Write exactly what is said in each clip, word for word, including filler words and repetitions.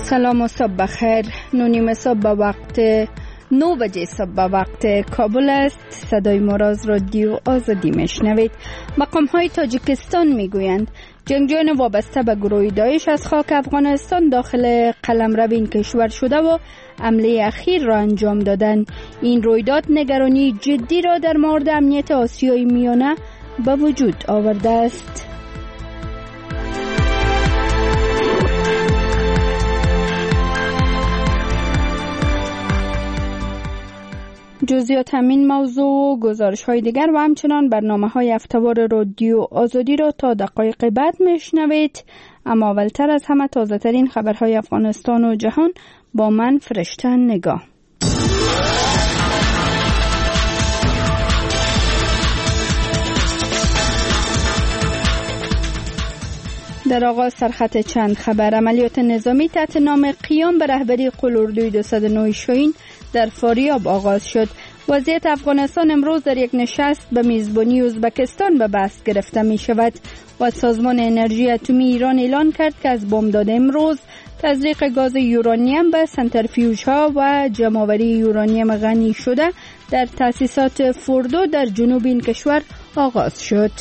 سلام و صبح بخیر. نونیم صبح به وقت نو بجه صبح به وقت کابل است. صدای مراز رادیو آزادی میشنوید. مقام های تاجیکستان میگویند جنگجویان وابسته به گروه داعش از خاک افغانستان داخل قلمرو این کشور شده و حمله اخیر را انجام دادند. این رویداد نگرانی جدی را در مورد امنیت آسیای میانه به وجود آورده است. جزئیات همین موضوع و گزارش های دیگر و همچنان برنامه های هفته‌وار رادیو آزادی را تا دقایق بعد میشنوید. اما اولتر از همه تازه ترین خبرهای افغانستان و جهان با من فرشته نگاه. در آغاز سرخط چند خبر. عملیات نظامی تحت نام قیام به رهبری قلوردوی دویست و نه شاهین در فاریاب آغاز شد. وضعیت افغانستان امروز در یک نشست به میزبانی ازبکستان به بحث گرفته می شود و سازمان انرژی اتمی ایران اعلان کرد که از بامداد امروز تزریق گاز یورانیم به سنتریفیوژها و جمع‌آوری یورانیم غنی شده در تأسیسات فوردو در جنوب این کشور آغاز شد.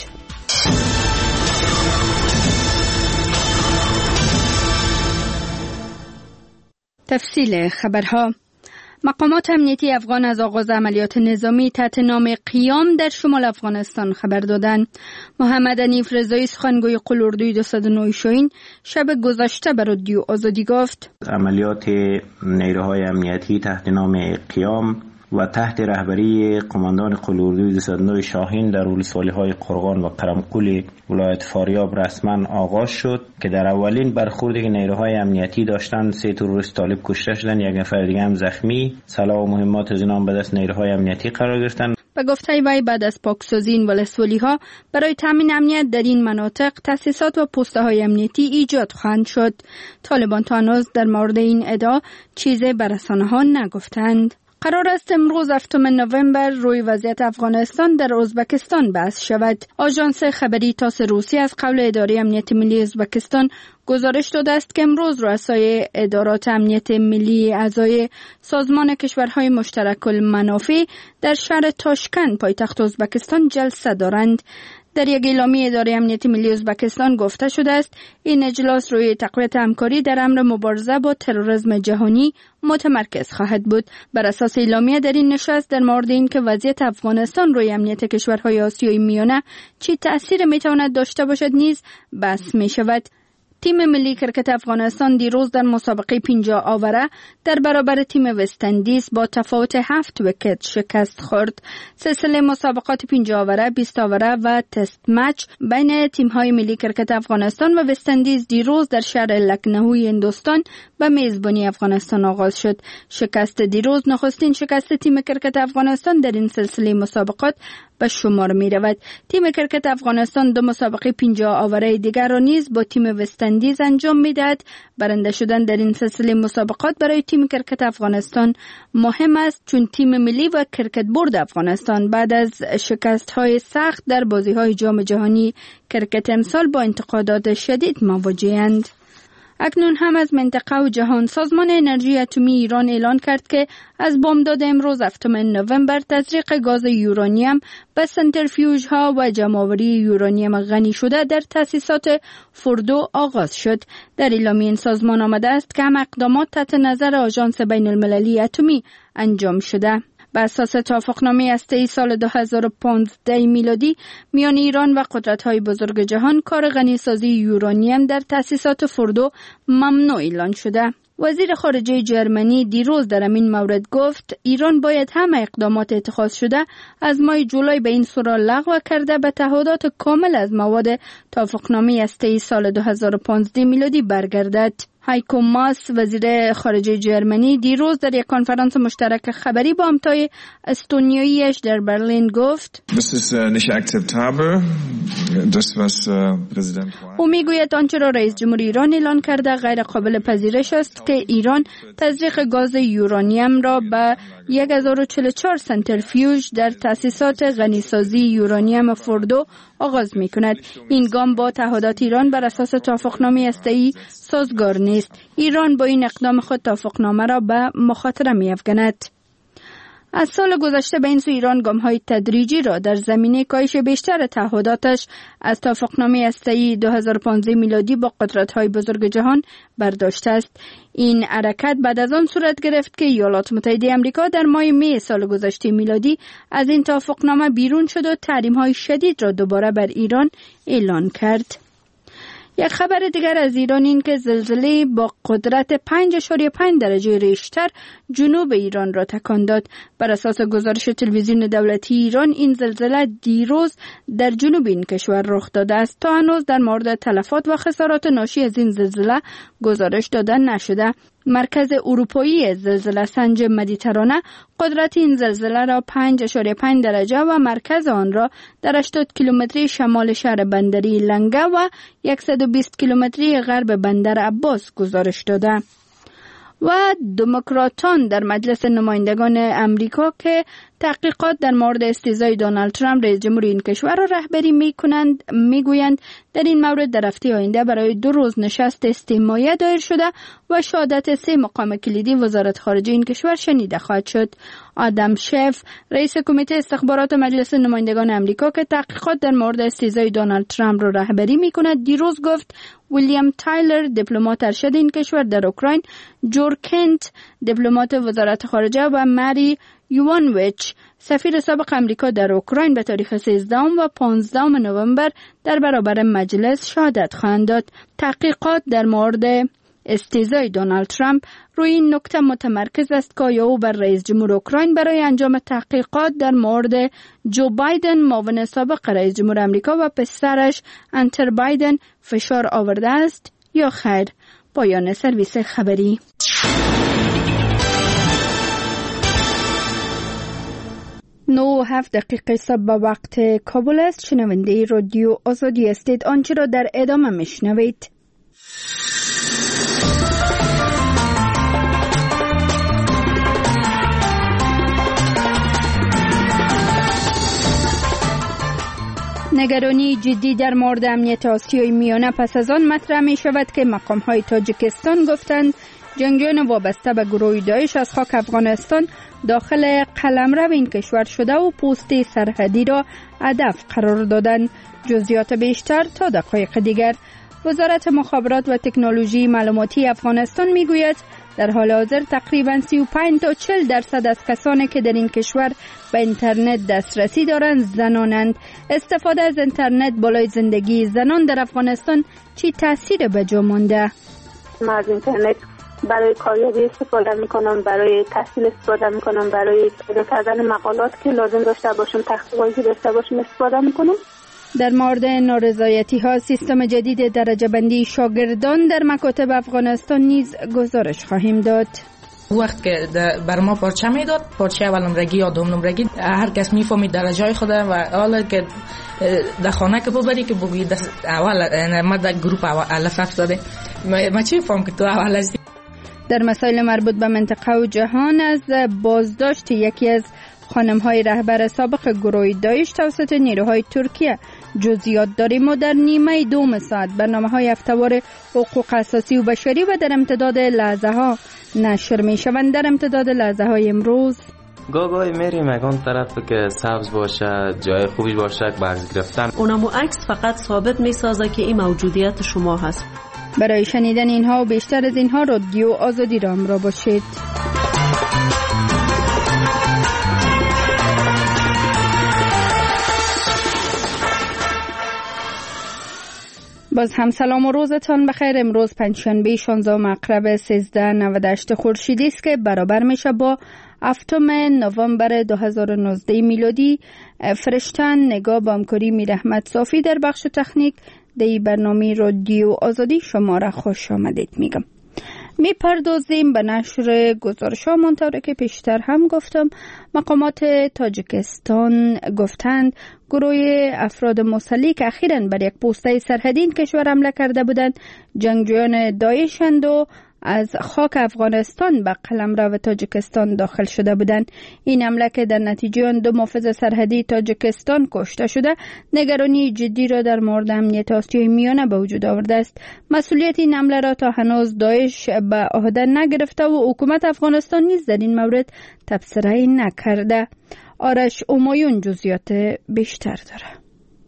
تفصیل خبرها. مقامات امنیتی افغان از آغاز عملیات نظامی تحت نام قیام در شمال افغانستان خبر دادند. محمد حنیف رضایی سخنگوی قلوردوی دویست و نه شاهین شب گذشته به رادیو آزادی گفت عملیات نیروهای امنیتی تحت نام قیام و تحت رهبری قماندان قلوردوی دویست و نه شاهین در ولسوالی‌های قرغان و قرمقل ولایت فاریاب رسما آغاز شد که در اولین برخوردی که نیروهای امنیتی داشتند سه تروریست طالب کشته شدند، یک نفر دیگه هم زخمی. سلاح و مهمات از اینها به دست نیروهای امنیتی قرار گرفتند. به گفته وی بعد از پاکسازی این ولسوالی‌ها برای تامین امنیت در این مناطق تأسیسات و پست‌های امنیتی ایجاد خواهند شد. طالبان تا هنوز در مورد این ادعا چیزی به رسانه‌ها نگفتند. قرار است امروز هفتم نوامبر روی وضعیت افغانستان در ازبکستان بحث شود. آژانس خبری تاس روسی از قول اداره امنیت ملی ازبکستان گزارش داده است که امروز رؤسای ادارات امنیت ملی اعضای سازمان کشورهای مشترک المنافع در شهر تاشکند پایتخت ازبکستان جلسه دارند. در یک اعلامیه اداره امنیت ملی ازبکستان گفته شده است این اجلاس روی تقویت همکاری در امر مبارزه با تروریسم جهانی متمرکز خواهد بود. بر اساس اعلامیه در این نشست در مورد اینکه وضعیت افغانستان روی امنیت کشورهای آسیای میانه چه تأثیر میتواند داشته باشد نیز بحث می شود. تیم ملی کرکت افغانستان دیروز در مسابقه پنجاه آوره در برابر تیم وستندیز با تفاوت هفت ویکت شکست خورد. سلسله مسابقات پنجاه آوره، بیست آوره و تست مچ بین تیم‌های ملی کرکت افغانستان و وستندیز دیروز در شهر لکنهوی هندوستان به میزبانی افغانستان آغاز شد. شکست دیروز نخستین شکست تیم کرکت افغانستان در این سلسله مسابقات به شمار می رود. تیم کرکت افغانستان دو مسابقه پنجاه آوره دیگر را نیز با تیم وستندیز انجام می دهد. برنده شدن در این سلسله مسابقات برای تیم کرکت افغانستان مهم است چون تیم ملی و کرکت بورد افغانستان بعد از شکست های سخت در بازی های جام جهانی کرکت امسال با انتقادات شدید مواجه‌اند. اکنون هم از منطقه و جهان. سازمان انرژی اتمی ایران اعلان کرد که از بامداد امروز هفتم نوامبر تزریق گاز یورانیم به سنتریفیوژها و جمع‌آوری یورانیم غنی شده در تأسیسات فوردو آغاز شد. در اعلامیه این سازمان آمده است که هم اقدامات تحت نظر آژانس بین المللی اتمی انجام شده. بر اساس توافقنامه هسته‌ای سال دو هزار و پانزده میلادی میان ایران و قدرت‌های بزرگ جهان کار غنیسازی یورانیم در تأسیسات فوردو ممنوع اعلان شده. وزیر خارجه جرمنی دیروز در این مورد گفت ایران باید همه اقدامات اتخاذ شده از ماه جولای به این صورت لغو کرده به تعهدات کامل از مواد توافقنامه هسته‌ای سال دو هزار و پانزده میلادی برگردد. هایکو ماس وزیر خارجه جرمنی دیروز در یک کنفرانس مشترک خبری با همتای استونیاییش در برلین گفت او میگوید آنچه را رئیس جمهور ایران اعلان کرده غیر قابل پذیرش است که ایران تزریق گاز یورانیم را به هزار و چهل و چهار سنتریفیوژ در تأسیسات غنیسازی یورانیم فوردو آغاز می کند. این گام با تعهدات ایران بر اساس توافقنامه هسته‌ای سازگار نیست. ایران با این اقدام خود توافقنامه را به مخاطره می افکند. از سال گذشته به این سو ایران گام‌های تدریجی را در زمینه کاهش بیشتر تعهداتش از توافقنامه هسته‌ای دو هزار و پانزده میلادی با قدرت‌های بزرگ جهان برداشته است. این حرکت بعد از آن صورت گرفت که ایالات متحده آمریکا در ماه می سال گذشته میلادی از این توافقنامه بیرون شد و تحریم‌های شدید را دوباره بر ایران اعلان کرد. یک خبر دیگر از ایران این که زلزله با قدرت پنج اشاریه پنج درجه ریشتر جنوب ایران را تکان داد. بر اساس گزارش تلویزیون دولتی ایران این زلزله دیروز در جنوب این کشور رخ داده است. تا هنوز در مورد تلفات و خسارات ناشی از این زلزله گزارش داده نشده. مرکز اروپایی زلزله سنج مدیترانه قدرت این زلزله را پنج اشاریه پنج درجه و مرکز آن را در هشتاد کیلومتری شمال شهر بندری لنگه و صد و بیست کیلومتری غرب بندر عباس گزارش داده. و دموکراتان در مجلس نمایندگان امریکا که تحقیقات در مورد استیزای دونالد ترامپ رئیس جمهور این کشور را رهبری می‌کنند میگویند در این مورد در هفته آینده برای دو روز نشست استماعی دایر شده و شهادت سه مقام کلیدی وزارت خارجه این کشور شنیده خواهد شد. آدم شف رئیس کمیته استخبارات مجلس نمایندگان امریکا که تحقیقات در مورد استیزای دونالد ترامپ را رهبری می‌کند دیروز گفت ویلیام تایلر دیپلمات ارشد این کشور در اوکراین، جور کنت دیپلمات وزارت خارجه و مری یوانویچ سفیر سابق امریکا در اوکراین به تاریخ سیزده و پانزده نوامبر در برابر مجلس شهادت خواهند داد. تحقیقات در مورد استیزای دونالد ترامپ روی این نکته متمرکز است که آیا او بر رئیس جمهور اوکراین برای انجام تحقیقات در مورد جو بایدن معاون سابق رئیس جمهور امریکا و پسرش انتر بایدن فشار آورده است یا خیر. پایان سرویس خبری. نو و هفت دقیقه صبح به وقت کابل است. شنونده رادیو آزادی هستید. آنچه را در ادامه میشنوید. نگرانی جدی در مورد امنیت آسیای میانه پس از آن مطرح می شود که مقام‌های تاجیکستان گفتند جنگجویان وابسته به گروه داعش از خاک افغانستان داخل قلمرو این کشور شده و پست سرحدی را هدف قرار دادند. جزئیات بیشتر تا دقایق دیگر. وزارت مخابرات و تکنولوژی معلوماتی افغانستان میگوید در حال حاضر تقریباً سی و پنج تا چهل درصد از کسانی که در این کشور به اینترنت دسترسی دارند زنانند. استفاده از اینترنت بالای زندگی زنان در افغانستان چی تأثیر به جا مانده؟ من از اینترنت برای کاریابی استفاده میکنم، برای تحصیل استفاده میکنم، برای پیدا کردن مقالات که لازم داشته باشم، تحقیقاتی که داشته باشم استفاده میکنم. در مورد نارضایتی ها سیستم جدید درجه بندی شاگردان در مکاتب افغانستان نیز گزارش خواهیم داد. وقت که بر ما پارچه میداد، پارچه اول نمرگی یا دوم نمرگی، هر کس میفهمید درجه خود و حالا که در خانه که ببری که بگویی اول ما در گروپ الف افتاده ما چی فهم که تو اول هستی. در مسائل مربوط به منطقه و جهان از بازداشت یکی از خانم‌های رهبر سابق گروه داعش توسط نیروهای ترکیه جزئیات داریم و در نیمه دوم ساعت برنامه‌های هفته‌وار حقوق اساسی و بشری و در امتداد لحظه‌ها نشر می‌شوند. در امتداد لحظه‌های امروز گاگای میریم اگان طرف که سبز باشه، جای خوبی باشه، برز گرفتن اونمو عکس فقط ثابت می‌سازه که این موجودیت شما هست. برای شنیدن اینها و بیشتر از اینها رادیو آزادی را همراه باشید. باز هم سلام و روزتان بخیر. امروز پنجشنبه شانزده مغرب سیزده و نود و هشت خورشیدی است که برابر میشه با هفتم نوامبر دو هزار و نوزده میلادی. فرشتن نگاه با همکاری میر احمد صافی در بخش تکنیک در برنامه رادیو آزادی شما را خوش آمدید میگم. می پردازیم به نشر گزارش ها. منطوری که پیشتر هم گفتم مقامات تاجیکستان گفتند گروه افراد مسلح که اخیراً بر یک پوسته سرحدی این کشور حمله کرده بودند جنگجویان داعشند و از خاک افغانستان به قلمرو تاجیکستان داخل شده بودند. این حمله که در نتیجه آن دو محافظ سرحدی تاجیکستان کشته شده، نگرانی جدی را در مورد امنیت آسیای میانه به وجود آورده است. مسئولیت این حمله را تا هنوز داعش به عهده نگرفته و حکومت افغانستان نیز در این مورد تبصره نکرده. آرش امایون جزئیات بیشتر داره.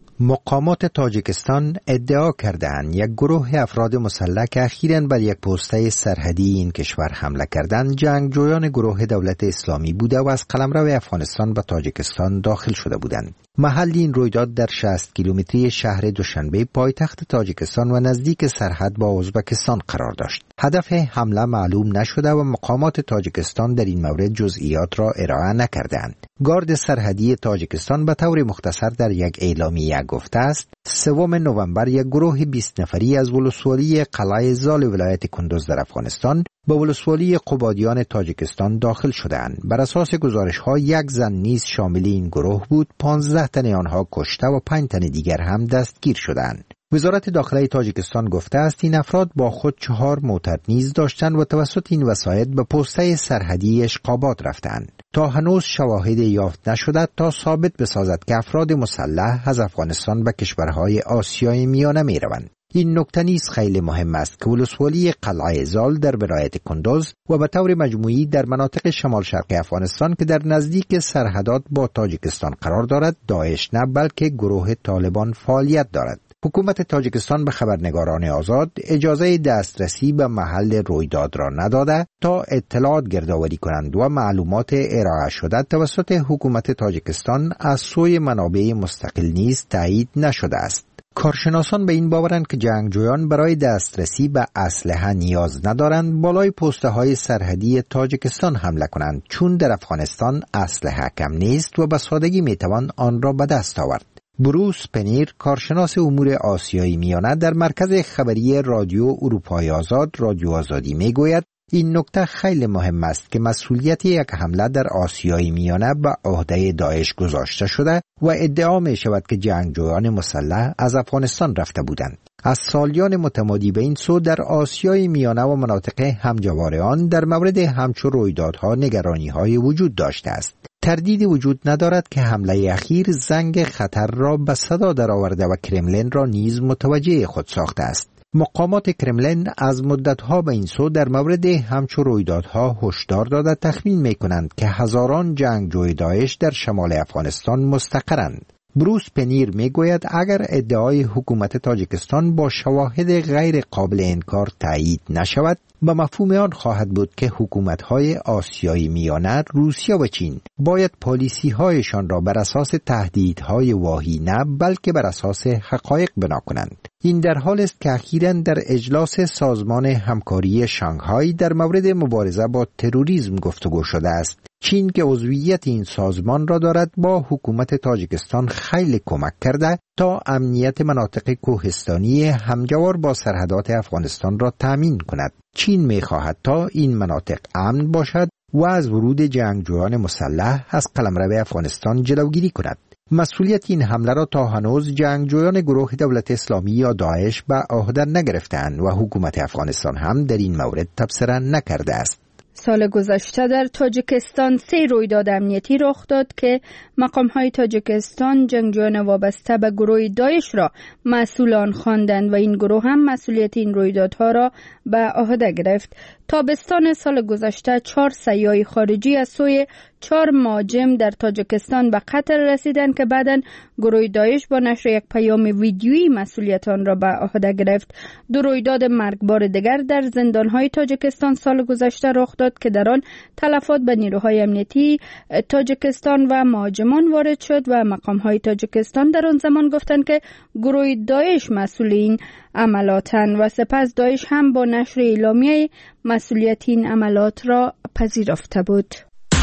مقامات تاجیکستان ادعا کردند یک گروه افراد مسلح که اخیراً بر یک پسته سرحدی این کشور حمله کردند جنگجویان گروه دولت اسلامی بوده و از قلمرو افغانستان به تاجیکستان داخل شده بودند. محل این رویداد در شصت کیلومتری شهر دوشنبه پایتخت تاجیکستان و نزدیک سرحد با ازبکستان قرار داشت. هدف حمله معلوم نشده و مقامات تاجیکستان در این مورد جزئیات را ارائه نکردند. گارد سرحدی تاجیکستان به طور مختصر در یک اعلامیه گفته است سوم نوامبر یک گروه بیست نفری از ولسوالی قلعه زال ولایت کندوز در افغانستان به ولسوالی قبادیان تاجیکستان داخل شدند. بر اساس گزارش‌ها یک زن نیز شامل این گروه بود. پانزده تن آنها کشته و پنج تن دیگر هم دستگیر شدند. وزارت داخله تاجیکستان گفته است این افراد با خود چهار موتر نیز داشتند و توسط این وسایط به پسته سرحدی اشقابات رفتند. تا هنوز شواهد یافت نشده تا ثابت بسازد که افراد مسلح از افغانستان به کشورهای آسیای میانه می روند. این نکته نیز خیلی مهم است که ولسوالی قلعه زال در ولایت کندوز و به طور مجموعی در مناطق شمال شرقی افغانستان که در نزدیک سرحدات با تاجیکستان قرار دارد داعش نه بلکه گروه طالبان فعالیت دارد. حکومت تاجیکستان به خبرنگاران آزاد اجازه دسترسی به محل رویداد را نداده تا اطلاعات گردآوری کنند و معلومات ارائه شده توسط حکومت تاجیکستان از سوی منابع مستقل نیز تایید نشده است. کارشناسان به این باورند که جنگجویان برای دسترسی به اسلحه نیاز ندارند بالای پسته های سرحدی تاجیکستان حمله کنند چون در افغانستان اسلحه کم نیست و به سادگی میتوان آن را به دست آورد. بروس پنیر کارشناس امور آسیای میانه در مرکز خبری رادیو اروپای آزاد رادیو آزادی میگوید این نکته خیلی مهم است که مسئولیت یک حمله در آسیای میانه به عهده داعش گذاشته شده و ادعا می شود که جنگجویان مسلح از افغانستان رفته بودند. از سالیان متمادی به این سو در آسیای میانه و مناطق همجوار آن در مورد همچو رویدادها نگرانی‌های وجود داشته است. تردیدی وجود ندارد که حمله اخیر زنگ خطر را به صدا درآورده و کرملین را نیز متوجه خود ساخته است. مقامات کرملین از مدتها به این سو در مورد همچو رویدادها هشدار داده تخمین می‌کنند که هزاران جنگجوی داعش در شمال افغانستان مستقرند. بروس پنیر میگوید اگر ادعای حکومت تاجیکستان با شواهد غیر قابل انکار تایید نشود به مفهوم آن خواهد بود که حکومت‌های آسیای میانه روسیه و چین باید پالیسی‌هایشان را بر اساس تهدیدهای واهی نه بلکه بر اساس حقایق بنا کنند. این در حال است که اخیراً در اجلاس سازمان همکاری شانگهای در مورد مبارزه با تروریسم گفتگو شده است. چین که عضویت این سازمان را دارد با حکومت تاجیکستان خیلی کمک کرده تا امنیت مناطق کوهستانی همجوار با سرحدات افغانستان را تامین کند. چین می‌خواهد تا این مناطق امن باشد و از ورود جنگجویان مسلح از قلمرو افغانستان جلوگیری کند. مسئولیت این حمله را تا هنوز جنگجویان گروه دولت اسلامی یا داعش به عهده نگرفتند و حکومت افغانستان هم در این مورد تبصره نکرده است. سال گذشته در تاجیکستان سه رویداد امنیتی رخ داد که مقام‌های تاجیکستان جنگجویان وابسته به گروه داعش را مسئول آن خواندند و این گروه هم مسئولیت این رویدادها را به عهده گرفت. تابستان سال گذشته چهار سیاح خارجی از سوی چهار مهاجم در تاجیکستان به قتل رسیدند که بعداً گروه داعش با نشر یک پیام ویدیویی مسئولیت آن را به عهده گرفت. دو رویداد مرگبار دیگر در زندان‌های تاجیکستان سال گذشته رخ داد که در آن تلفات به نیروهای امنیتی تاجیکستان و مهاجمان وارد شد و مقام‌های تاجیکستان در آن زمان گفتند که گروه داعش مسئول این عملاتند و سپس داعش هم با نشر اعلامیه مسئولیت این عملات را پذیرفته بود.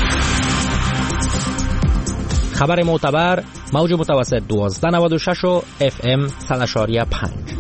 خبر معتبر موج متوسط دوازده نود و شش و اف ام صد و پنج.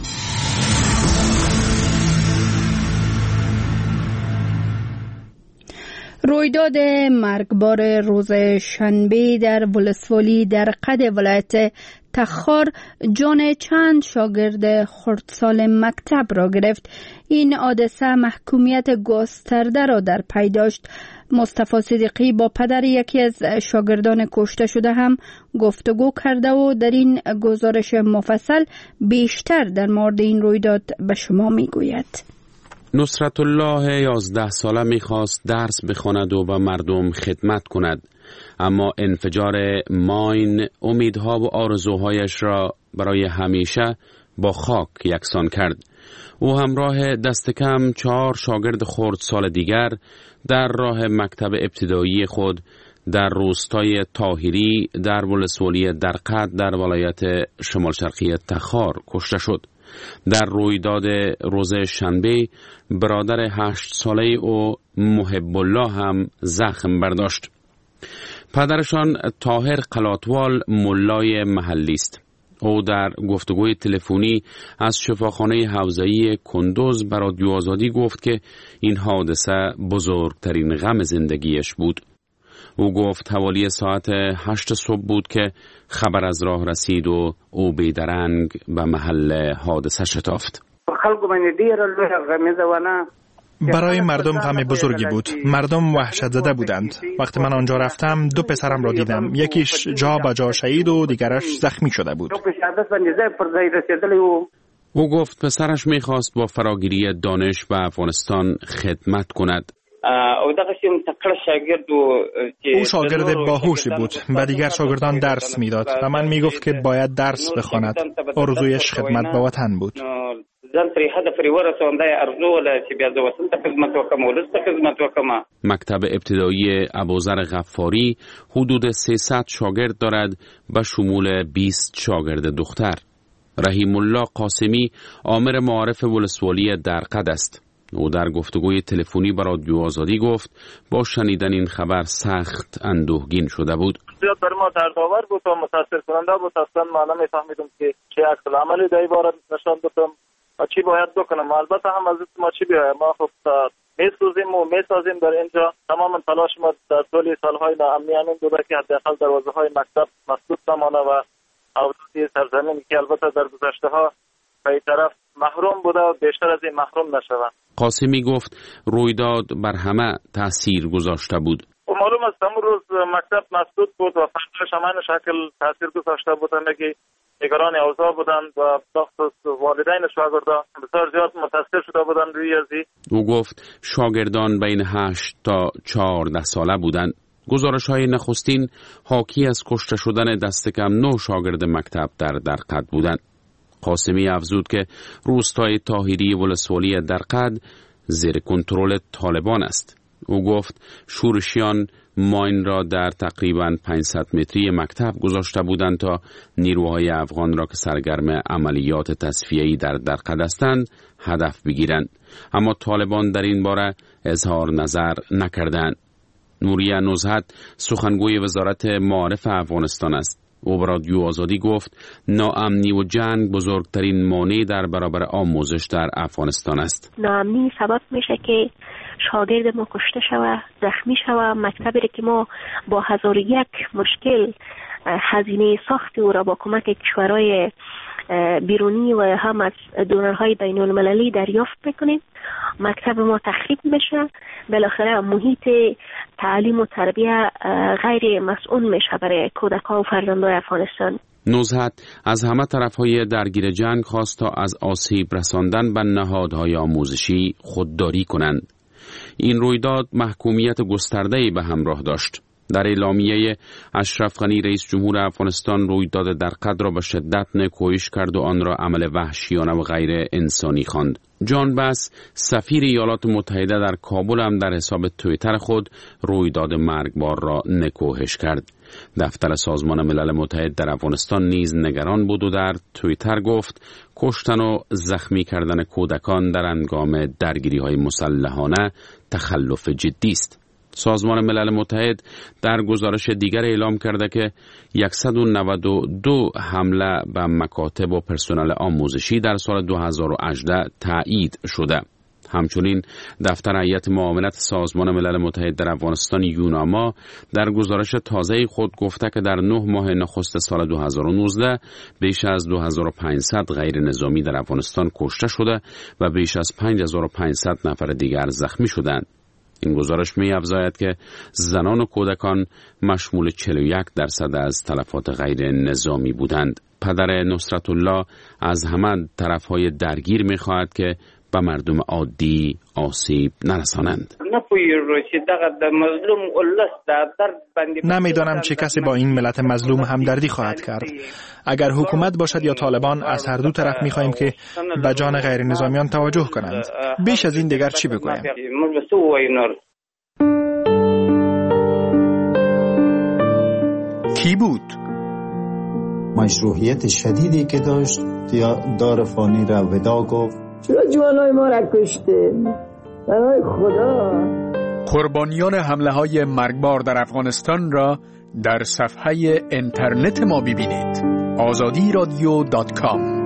رویداد مرگبار روز شنبه در ولسوالی در قد ولایت تخار جان چند شاگرد خردسال مکتب را گرفت. این حادثه محکومیت گسترده را در پی داشت. مصطفی صدیقی با پدر یکی از شاگردان کشته شده هم گفتگو کرده و در این گزارش مفصل بیشتر در مورد این رویداد به شما میگوید. نصرت الله یازده ساله میخواست درس بخواند و به مردم خدمت کند، اما انفجار ماین امیدها و آرزوهایش را برای همیشه با خاک یکسان کرد. او همراه دست کم چهار شاگرد خردسال دیگر در راه مکتب ابتدایی خود در روستای طاهری در ولسوالی درقد در ولایت شمال شرقی تخار کشته شد. در رویداد روز شنبه برادر هشت ساله او محب الله هم زخم برداشت. پدرشان طاهر قلاتوال ملای محلی است. او در گفتگوی تلفنی از شفاخانه حوزه‌ای کندوز به رادیو آزادی گفت که این حادثه بزرگترین غم زندگیش بود. او گفت حوالی ساعت هشت صبح بود که خبر از راه رسید و او بیدرنگ به محل حادثه شتافت. برای مردم غم بزرگی بود. مردم وحشت زده بودند. وقتی من آنجا رفتم دو پسرم را دیدم. یکیش جا به جا شهید و دیگرش زخمی شده بود. او گفت پسرش میخواست با فراگیری دانش به افغانستان خدمت کند. او شاگرد باهوشی بود و دیگر شاگردان درس میداد و من میگفت که باید درس بخواند. آرزویش خدمت به وطن بود. مکتب ابتدایی ابوذر غفاری حدود سیصد شاگرد دارد به شمول بیست شاگرد دختر. رحیم الله قاسمی آمر معارف ولسوالی درقد است. او در گفتگوی تلفنی با رادیو آزادی گفت با شنیدن این خبر سخت اندوهگین شده بود. زیاد بر ما دردآور بود و متاثر کننده بود. اصلا ما نمی‌فهمیدم که چه عکس العملی در این باره نشان بدم و چی باید بکنم. البته هم از ما چی بیاید، ما خب میسوزیم و میسازیم در اینجا. تمام تلاش ما در طول سالهای ناامنی بوده که حداقل دروازه‌های مکتب مسدود نمانه و حوزه سرزمینی که البته در گذشته‌ها به این طرف محروم بوده و بیشتر از این محروم نشود. قاسمی گفت رویداد بر همه تأثیر گذاشته بود. و معلوم است همون روز مکتب مسدود بود و فرداش همان شکل تأثیر گذاشته بودند که نگران اوضاع بودند و بخصوص والدین شاگردان بسیار زیاد متاثر شده بودند روی ازی. او گفت شاگردان بین هشت تا چهارده ساله بودند. گزارش های نخستین حاکی از کشته شدن دست کم نه شاگرد مکتب در درقد بودند. قاسمی افزود که روستای طاهری ولسوالی درقد زیر کنترل طالبان است. او گفت شورشیان ماین را در تقریباً پانصد متری مکتب گذاشته بودند تا نیروهای افغان را که سرگرم عملیات تصفیه‌ای در درقد هستند هدف بگیرند، اما طالبان در این باره اظهار نظر نکردند. نوریه نزهت سخنگوی وزارت معارف افغانستان است. او به رادیو آزادی گفت ناامنی و جنگ بزرگترین مانع در برابر آموزش در افغانستان است. ناامنی سبب میشه که شاگرد ما کشته شود، زخمی شود. مکتبی که ما با هزار و یک مشکل هزینه ساخت او را با کمک کشورهای بیرونی و هم از دونرهای بین المللی دریافت میکنیم، مکتب ما تخریب میشه. بالاخره محیط تعلیم و تربیه غیر مسئول میشه برای کودکان و فرزندان افغانستان. نزهت از همه طرفهای درگیر جنگ خواست تا از آسیب رساندن به نهادهای آموزشی خودداری کنند. این رویداد محکومیت گسترده‌ای به همراه داشت. در اعلامیه اشرف غنی رئیس جمهور افغانستان رویداد درقد را به شدت نکوهش کرد و آن را عمل وحشیانه و غیر انسانی خواند. جان بس سفیر ایالات متحده در کابل هم در حساب توییتر خود رویداد مرگبار را نکوهش کرد. دفتر سازمان ملل متحد در افغانستان نیز نگران بود و در توییتر گفت کشتن و زخمی کردن کودکان در هنگام درگیری‌های مسلحانه تخلف جدی است. سازمان ملل متحد در گزارش دیگر اعلام کرده که صد و نود و دو حمله به مکاتب و پرسنل آموزشی در سال دو هزار و هجده تایید شده. همچنین دفتر هیئت معاونت سازمان ملل متحد در افغانستان یوناما در گزارش تازه خود گفته که در نه ماه نخست سال دو هزار و نوزده بیش از دو هزار و پانصد غیر نظامی در افغانستان کشته شده و بیش از پنج هزار و پانصد نفر دیگر زخمی شدند. این گزارش می افزاید که زنان و کودکان مشمول چهل و یک درصد از تلفات غیر نظامی بودند. پدر نصرت الله از همه طرفهای درگیر می خواهد که به مردم عادی آسیب نرسانند. نمیدانم چه کسی با این ملت مظلوم همدردی خواهد کرد. اگر حکومت باشد یا طالبان، از هر دو طرف می خواهیم که به جان غیر نظامیان توجه کنند. بیش از این دیگر چی بگویم؟ کی بود؟ مشروعیت شدیدی که داشت دار فانی را ودا گفت. چرا جوانای ما را کشته؟ برای خدا. قربانیان حمله های مرگبار در افغانستان را در صفحه اینترنت ما ببینید. آزادی رادیو دات کام.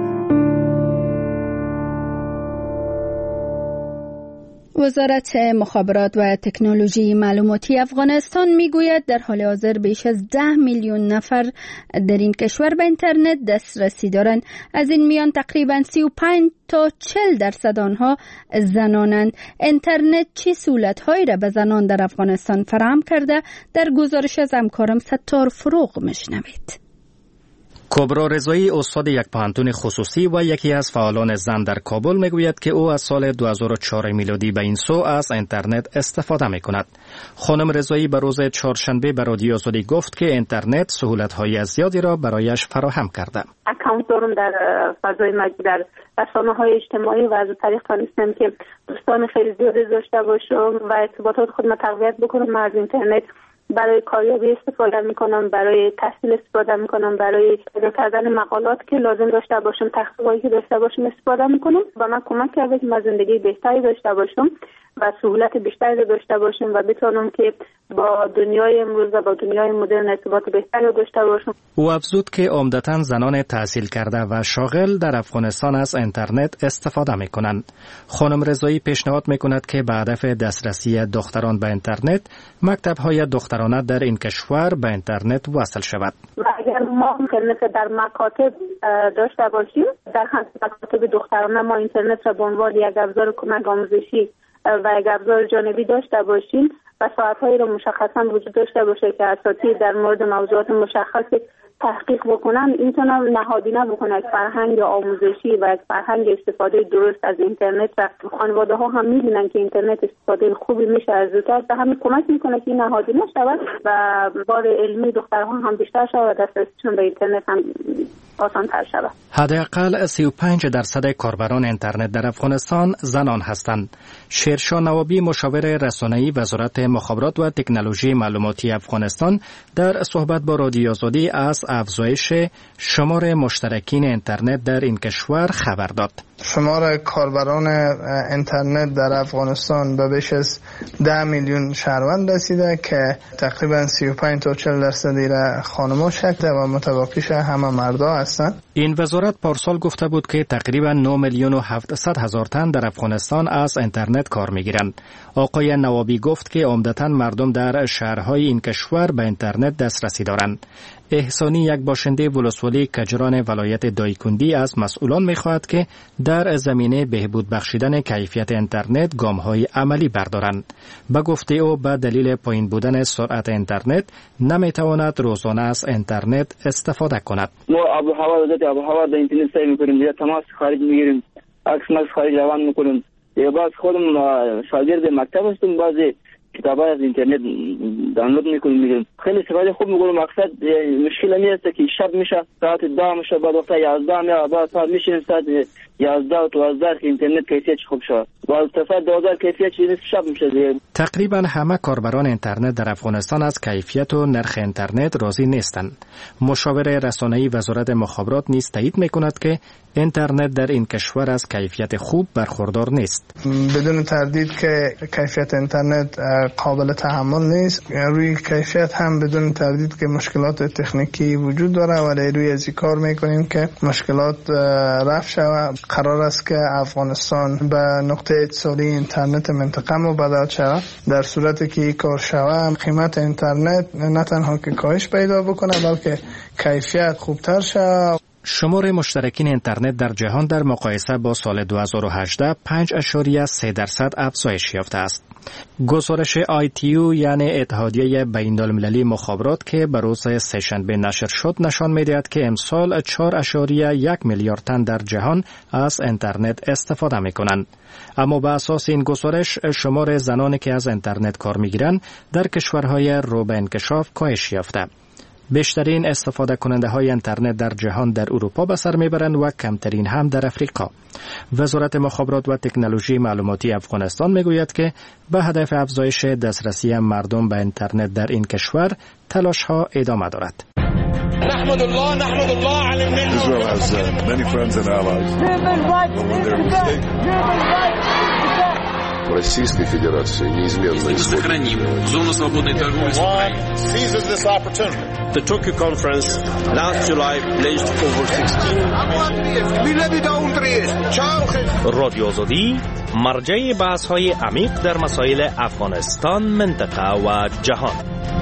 وزارت مخابرات و تکنولوژی معلوماتی افغانستان میگوید در حال حاضر بیش از ده میلیون نفر در این کشور به اینترنت دسترسی دارند. از این میان تقریبا سی و پنج تا چهل درصد آنها زنانند. اینترنت چه سهولت‌هایی را به زنان در افغانستان فراهم کرده؟ در گزارش از همکارم ستار فروغ میشنوید. کبرا رضایی استاد یک پانتون خصوصی و یکی از فعالان زن در کابل میگوید که او از سال دو هزار و چهار میلادی به این سو از اینترنت استفاده میکند. خانم رضایی به روز چهارشنبه به رادیو آزادی گفت که اینترنت سهولت‌های زیادی را برایش فراهم کرده. اکانت دارم در فضای مجازی، در رسانه‌های اجتماعی و از طریق تونستم که دوستان خیلی زیادی داشته باشم و ارتباطات خودم تقویت بکنم. از اینترنت برای کاریابی استفاده میکنم، برای تحصیل استفاده میکنم، برای پیدا کردن مقالات که لازم داشته باشم، تحقیقاتی که داشته باشم استفاده میکنم و من کمک کرده که من زندگی بهتری داشته باشم و سهولت بیشتری داشته باشم و بتونم که با دنیای امروز و با دنیای مدرن ارتباط بهتری داشته باشم. او افزود که عمدتاً زنان تحصیل کرده و شاغل در افغانستان از اینترنت استفاده میکنند. خانم رضایی پیشنهاد میکند که به هدف دسترسی دختران به اینترنت، مکتب‌های دخترانه در این کشور به اینترنت وصل شود. و اگر ما اینترنت در مکاتب داشته باشیم، در همین مکاتب دخترانه ما اینترنت را به عنوان یک ابزار کمک آموزشی و یک ابزار جانبی داشته باشیم و ساعت‌هایی را مشخصاً وجود داشته باشه که اساتید در مورد موضوعات مشخصی تحقیق بکنن، این تونه نهادینه بکنه یک فرهنگ آموزشی و یک فرهنگ استفاده درست از اینترنت و خانواده ها هم می‌بینن که اینترنت استفاده خوبی میشه از زودتر و همین کمک میکنه که این نهادینه شود و بار علمی دخترها هم بیشتر شود و دسترسیشون به اینترنت هم آسان‌تر شود. حداقل سی و پنج درصد کاربران اینترنت در افغانستان زنان هستند. شیرشاه نوابی، مشاور رسانه‌ای وزارت مخابرات و تکنولوژی معلوماتی افغانستان، در صحبت با رادیو آزادی از افزایش شمار مشترکین اینترنت در این کشور خبر داد. شمار کاربران اینترنت در افغانستان به بیش از ده میلیون شهروند رسیده که تقریبا سی و پنج تا چهل درصدی را خانم‌ها شکل و متبقیش همه مردا هستند. این وزارت پارسال گفته بود که تقریبا نه میلیون و هفتصد هزار تن در افغانستان از اینترنت کار میگیرند. آقای نوابی گفت که عمدتاً مردم در شهرهای این کشور به اینترنت دسترسی دارند. احسانی، یک باشنده ولسوالی کجران ولایت دایکندی، از مسئولان می‌خواهد که در زمینه بهبود بخشیدن کیفیت اینترنت گام‌های عملی بردارند. به گفته او به دلیل پایین بودن سرعت اینترنت نمی‌تواند روزانه از اینترنت استفاده کند. ما آب و هوا وضعیت آب و هوا در اینترنت سعی می‌کنیم، یا تماس خارج می‌گیریم، عکس مکس خارج روان می‌کنیم. یا باز خودم شاگرد مکتب هستم، بعضی کتابای از اینترنت دانلود میکنیم میگیریم. خیلی استفاده خوب میکنم. مقصد مشکل نیست که شب میشه ساعت ده میشه بعد وقتا یازده میشه بعد ساعت میشه ساعت یازده و دوازده که اینترنت کیفیت خوب شد. بعد ساعت دوازده کیفیت چیزی شب میشه دیگه. تقریبا همه کاربران اینترنت در افغانستان از کیفیت و نرخ اینترنت راضی نیستند. مشاور رسانه‌ای وزارت مخابرات نیز تایید میکند که اینترنت در این کشور از کیفیت خوب برخوردار نیست. بدون تردید که کیفیت اینترنت قابل تحمل نیست. روی کیفیت هم بدون تردید که مشکلات تکنیکی وجود داره، ولی روی از کار میکنیم که مشکلات رفع شود. قرار است که افغانستان به نقطه اتصالی اینترنت منطقه مبادل شود. در صورتی که این کار شود، قیمت اینترنت نه تنها که کاهش پیدا بکنه بلکه کیفیت خوبتر شود. شمار مشترکین اینترنت در جهان در مقایسه با سال دو هزار و هجده پنج اشاریه سه درصد افزایش یافته است. گزارش آی تی او یعنی اتحادیه بین‌المللی مخابرات که به روز سه‌شنبه نشر شد نشان می‌دهد که امسال چهار اشاریه یک میلیارد تن در جهان از اینترنت استفاده می‌کنند. اما به اساس این گزارش شمار زنانی که از اینترنت کار می‌گیرند در کشورهای رو به انکشاف کاهش یافته. بیشترین استفاده کننده های اینترنت در جهان در اروپا به سر میبرند و کمترین هم در افریقا. وزارت مخابرات و تکنولوژی معلوماتی افغانستان میگوید که به هدف افزایش دسترسی مردم به اینترنت در این کشور تلاش ها ادامه دارد. نحمد الله نحمد الله علی الملت. Israel has uh, many friends and allies. Российской Федерации неизменно сохраним зону свободной торговли с Украиной. Seizes this opportunity. The Tokyo conference last July pledged over sixteen. رادیو آزادی مرجع بحث‌های عمیق در مسائل افغانستان، منطقه و جهان.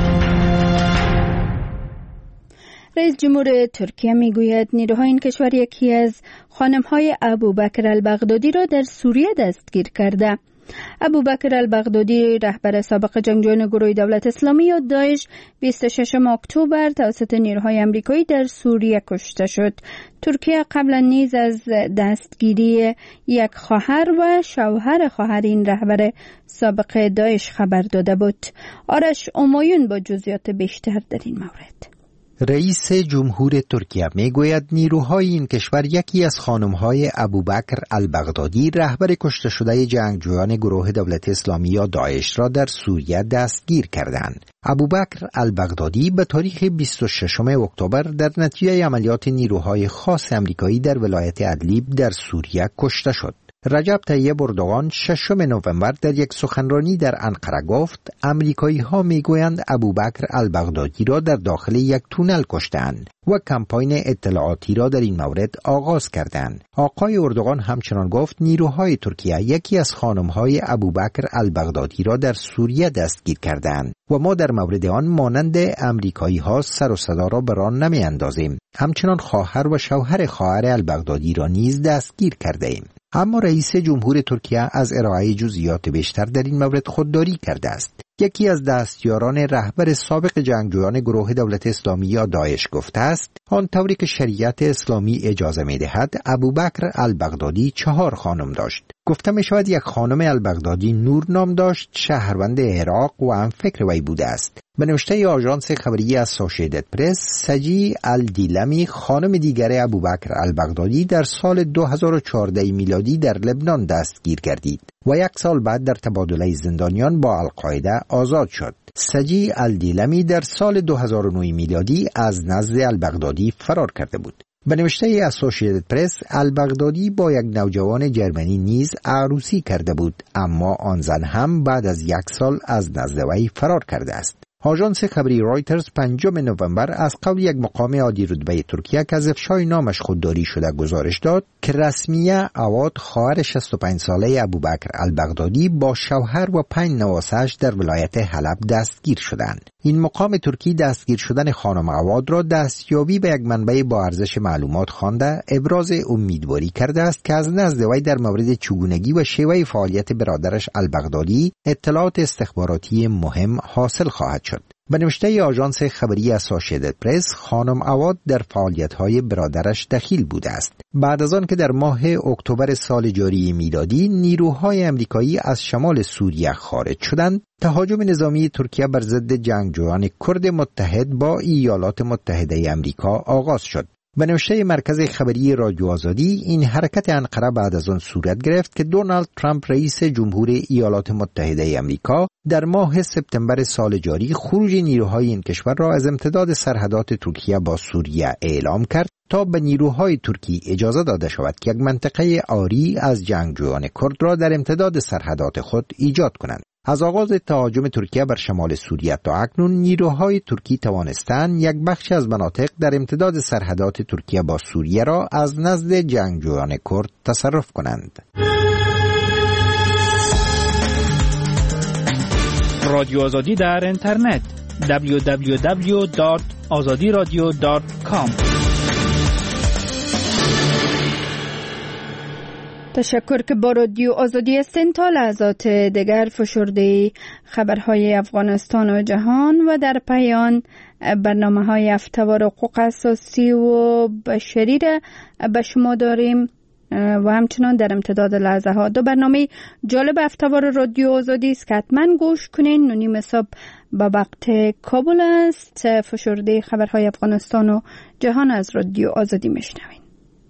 رئیس جمهور ترکیه میگوید نیروهای این کشور یکی از خانم‌های ابوبکر البغدادی را در سوریه دستگیر کرده. ابوبکر البغدادی رهبر سابق جنگجویان گروه دولت اسلامی یا داعش بیست و ششم اکتبر توسط نیروهای آمریکایی در سوریه کشته شد. ترکیه قبلا نیز از دستگیری یک خواهر و شوهر خواهر این رهبر سابق داعش خبر داده بود. آرش امایون با جزئیات بیشتر در این مورد. رئیس جمهور ترکیه میگوید نیروهای این کشور یکی از خانم‌های ابوبکر البغدادی رهبر کشته شده جنگجویان گروه دولت اسلامی یا داعش را در سوریه دستگیر کردند. ابوبکر البغدادی به تاریخ بیست و ششم اکتبر در نتیجه عملیات نیروهای خاص آمریکایی در ولایت ادلیب در سوریه کشته شد. رجب طیب اردوغان ششم نوامبر در یک سخنرانی در انقره گفت امریکایی ها می گویند ابوبکر البغدادی را در داخل یک تونل کشتند و کمپاین اطلاعاتی را در این مورد آغاز کردند. آقای اردوغان همچنان گفت نیروهای ترکیه یکی از خانم‌های ابوبکر البغدادی را در سوریه دستگیر کردند و ما در مورد آن مانند امریکایی ها سر و صدا را بر آن نمی اندازیم. همچنان خواهر و شوهر خواهر البغدادی را نیز دستگیر کرده ایم. اما رئیس جمهور ترکیه از ارائه جزئیات بیشتر در این مورد خودداری کرده است. یکی از دستیاران رهبر سابق جنگجویان گروه دولت اسلامی یا داعش گفته است آنطوری که شریعت اسلامی اجازه می‌دهد ابوبکر البغدادی چهار خانم داشت. گفته می شود یک خانم البغدادی نور نام داشت، شهروند عراق و هم فکر وی بوده است. به نوشته آژانس خبری اسوسییتد پرس، سجی الدیلمی خانم دیگر ابوبکر البغدادی در سال دو هزار و چهارده میلادی در لبنان دستگیر گردید و یک سال بعد در تبادله زندانیان با القاعده آزاد شد. سجی الدیلمی در سال دو هزار و نه میلادی از نزد البغدادی فرار کرده بود. به نوشته اسوسییتد پرس، البغدادی با یک نوجوان جرمنی نیز عروسی کرده بود، اما آن زن هم بعد از یک سال از نزد وی فرار کرده است. آژانس خبری رایترز پنجم نوامبر از قول یک مقام عالی رتبه ترکیه که از افشای نامش خودداری شده گزارش داد که رسمیه عواد خواهر شصت و پنج ساله ابوبکر البغدادی با شوهر و پنج نواسه‌اش در ولایت حلب دستگیر شدند. این مقام ترکی دستگیر شدن خانم عواد را دستیابی به یک منبع با ارزش معلومات خوانده ابراز امیدواری کرده است که از نزد وی در مورد چگونگی و شیوه فعالیت برادرش البغدادی اطلاعات استخباراتی مهم حاصل خواهد شد. به نوشته آژانس خبری اسوسییتد پرس، خانم عواد در فعالیت‌های برادرش دخیل بوده است. بعد از آن که در ماه اکتبر سال جاری میلادی نیروهای آمریکایی از شمال سوریه خارج شدند، تهاجم نظامی ترکیه بر ضد جنگجویان کرد متحد با ایالات متحده آمریکا آغاز شد. به نوشته مرکز خبری رادیو آزادی، این حرکت انقره بعد از آن صورت گرفت که دونالد ترامپ رئیس جمهور ایالات متحده آمریکا در ماه سپتامبر سال جاری خروج نیروهای این کشور را از امتداد سرحدات ترکیه با سوریه اعلام کرد تا به نیروهای ترکی اجازه داده شود که یک منطقه عاری از جنگجویان کرد را در امتداد سرحدات خود ایجاد کنند. از آغاز تهاجم ترکیه بر شمال سوریه تا اکنون نیروهای ترکی توانستند یک بخش از مناطق در امتداد سرحدات ترکیه با سوریه را از نزد جنگجویان کرد تصرف کنند. رادیو آزادی در اینترنت دبلیو دبلیو دبلیو دات آزادی رادیو دات کام. تشکر که با رادیو آزادی هستین. تا لحظات دیگر فشرده خبرهای افغانستان و جهان و در پایان برنامه های هفته‌وار حقوق اساسی و بشری را به شما داریم و همچنان در امتداد لحظه ها دو برنامه جالب هفته‌وار رادیو آزادی است که حتما گوش کنین. نونیم صبح به وقت کابل است. فشرده خبرهای افغانستان و جهان از رادیو آزادی میشنوین.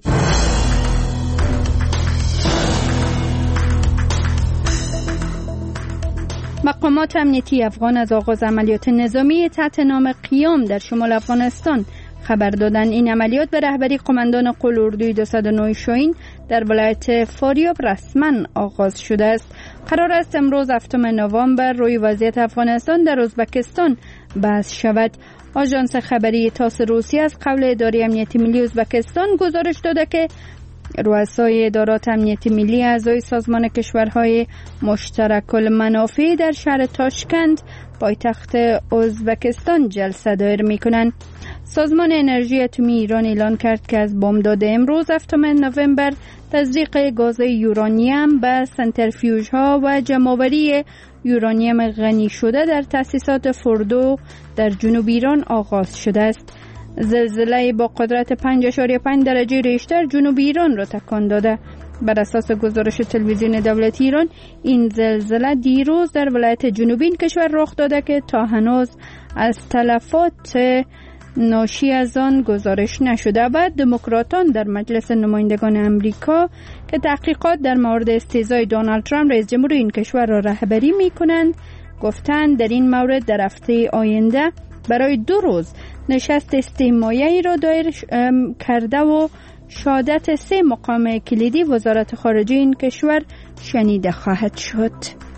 مقامات امنیتی افغان از آغاز عملیات نظامی تحت نام قیام در شمال افغانستان خبر دادن. این عملیات به رهبری قماندان قلاردوی دویست و نه شاهین در ولایت فاریاب رسما آغاز شده است. قرار است امروز هفتم نوامبر روی وضعیت افغانستان در ازبکستان بحث شود. آژانس خبری تاس روسی از قول اداره امنیتی ملی ازبکستان گزارش داده که رؤسای ادارات امنیتی ملی اعضای سازمان کشورهای مشترک المنافع در شهر تاشکند پایتخت ازبکستان جلسه دایر می‌کنند. سازمان انرژی اتمی ایران اعلان کرد که از بامداد امروز هفتم نوامبر تزریق گاز یورانیم به سنتریفیوژها و جمع‌آوری یورانیم غنی شده در تأسیسات فردو در جنوب ایران آغاز شده است. زلزله با قدرت پنج اشاریه پنج درجه ریشتر جنوب ایران را تکان داده. بر اساس گزارش تلویزیون دولتی ایران این زلزله دیروز در ولایت جنوبی کشور رخ داده که تا هنوز از تلفات ناشی از آن گزارش نشده. و دموکراتان در مجلس نمایندگان امریکا که تحقیقات در مورد استیزای دونالد ترامپ رئیس جمهور این کشور را رهبری می کنند گفتند در این مورد در هفته آینده برای دو روز نشست استماعی را دایر کرده و شهادت سه مقام کلیدی وزارت خارجه این کشور شنیده خواهد شد.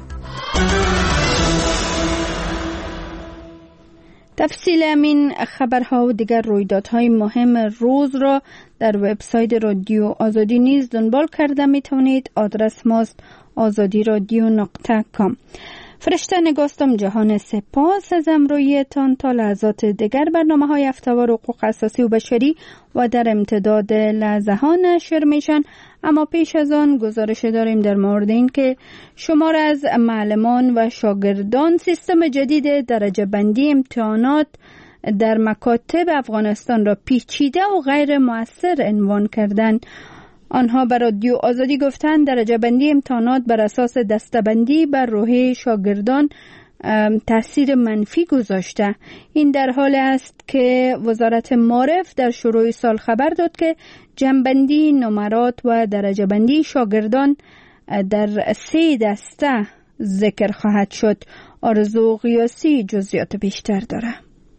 تفصیل همین خبرها و دیگر رویدادهای مهم روز را در وبسایت رادیو آزادی نیز دنبال کرده می توانید. آدرس ماست آزادی رادیو نقطه کام. فرشته نگاستم جهان سپاس از امرویتان. تا لحظات دیگر برنامه های هفته‌وار حقوق اساسی و بشری و در امتداد لحظه ها نشر میشن. اما پیش از آن گزارش داریم در مورد این که شمار از معلمان و شاگردان سیستم جدید درجه بندی امتحانات در مکاتب افغانستان را پیچیده و غیر مؤثر عنوان کردند. آنها بر رادیو آزادی گفتند درجه بندی امتحانات بر اساس دسته‌بندی بر روحیه شاگردان تاثیر منفی گذاشته. این در حال است که وزارت معارف در شروع سال خبر داد که جمع‌بندی نمرات و درجه بندی شاگردان در سه دسته ذکر خواهد شد. آرزو قیاسی جزئیات بیشتر داره.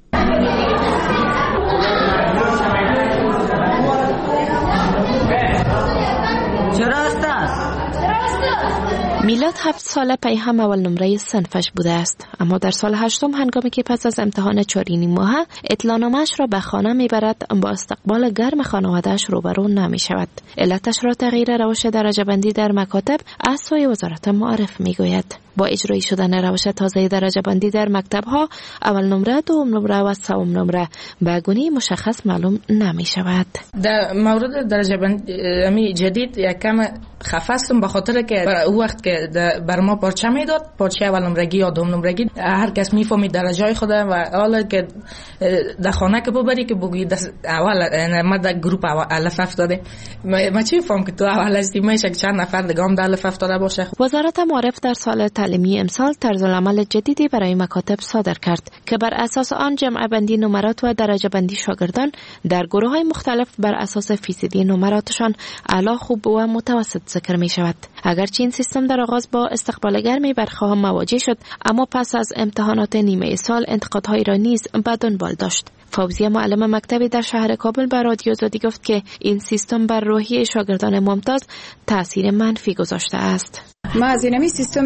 میلاد هفت ساله پی هم اول نمره صنفش بوده است، اما در سال هشتم هنگامی که پس از امتحان چهارین ماه اطلاع‌نامه‌اش را به خانه میبرد با استقبال گرم خانواده‌اش روبرو نمی شود. علتش را تغییر روش درجه بندی در مکاتب از سوی وزارت معارف میگوید. با اجرایی شدن روش تازه درجه بندی در مکتب‌ها اول نمره، دوم نمره و سوم نمره به گونه‌ای مشخص معلوم نمی شود. در مورد درجه بندی جدید یک کم خفستم به خاطر که او وقت که بر ما پارچه میداد، پارچه اول نمرگی یا دوم نمرگی، هر کس میفهمید درجه خود و حالا که در خانه که ببری که بگویی اول ما در گروه الف افتاده، ما چی فهم که تو اول هستی، میشه که چند نفر دیگه هم در الف افتاده باشه. وزارت معارف در سال تعلیمی امسال طرزالعمل جدیدی برای مکاتب صادر کرد که بر اساس آن جمع بندی نمرات و درجه بندی شاگردان در گروه‌های مختلف بر اساس فیصدی نمراتشان اعلی، خوب و متوسط ذکر می شود. اگرچه این سیستم در آغاز با استقبال گرمی برخواه مواجه شد، اما پس از امتحانات نیمه سال انتقادهایی را نیز به دنبال داشت. فوزیه معلم مکتبی در شهر کابل به رادیو آزادی گفت که این سیستم بر روحیه شاگردان ممتاز تأثیر منفی گذاشته است. ما از اینمی سیستمی که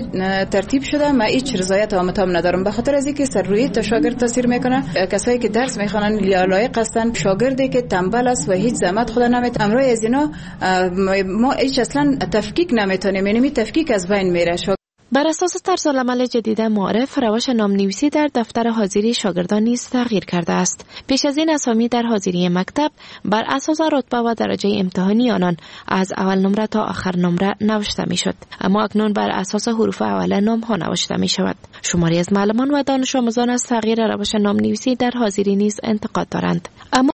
ترتیب شده. من هیچ رضایت عامتام ندارم به خاطر از اینکه سر روی تا شاگرد تاثیر میکنه. کسایی که درس میخوانن یا لایق هستن، شاگردی که تنبل است و هیچ زحمت خود نمیت امروز از اینا ما هیچ اصلا تفکیک نمیتونیم، یعنی تفکیک از بین میره. بر اساس طرزالعمل جدید معارف، روش نامنویسی در دفتر حاضری شاگردان نیز تغییر کرده است. پیش از این اسامی در حاضری مکتب بر اساس رتبه و درجه امتحانی آنان از اول نمره تا آخر نمره نوشته می شد، اما اکنون بر اساس حروف اول نام ها نوشته می شود. شماری از معلمان و دانش آموزان از تغییر روش نامنویسی در حاضری نیز انتقاد دارند. اما